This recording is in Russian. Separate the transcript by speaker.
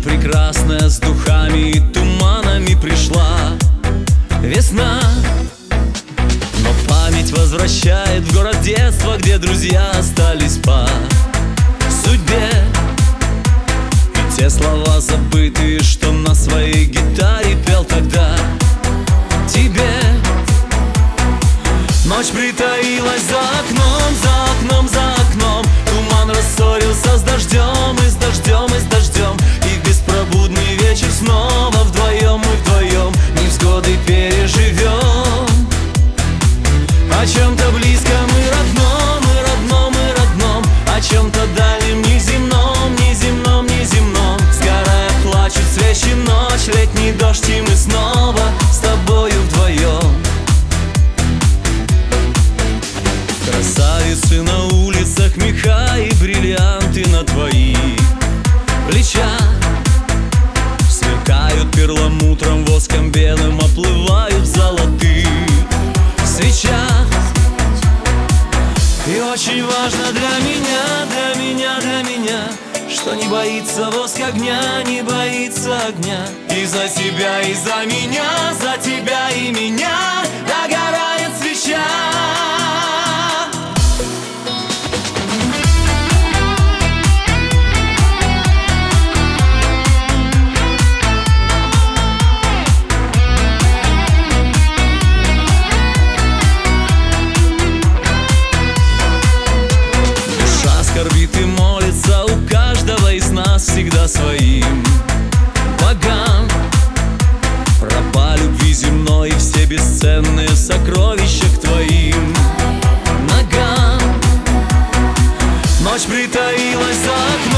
Speaker 1: прекрасная, с духами и туманами пришла весна. Но память возвращает в город детства, где друзья остались по судьбе. И те слова забытые, что на своей гитаре пел тогда тебе. Ночь притаилась за окном, за окном, за окном. Туман рассорился с дождем, и с дождем, и с дождем. И в беспробудный вечер снова вдвоем мы вдвоем невзгоды переживем. О чем-то близком и родном, и родном, и родном. О чем-то дальнем, неземном, неземном, неземном. Сгорая плачут свечи, ночь, летний дождь, и мы снова с тобою вдвоем. Красавицы на улицах, меха и бриллианты на твоих плечах. Сверкают перламутром, воском белым, оплывают в золотых свечах. И очень важно для меня, для меня, для меня, что не боится воск огня, не боится огня. И за тебя, и за меня, за тебя и меня догорает свеча. Скорбит и молится у каждого из нас всегда своим богам. Пропа любви земной и все бесценные сокровища к твоим ногам. Ночь притаилась за окном.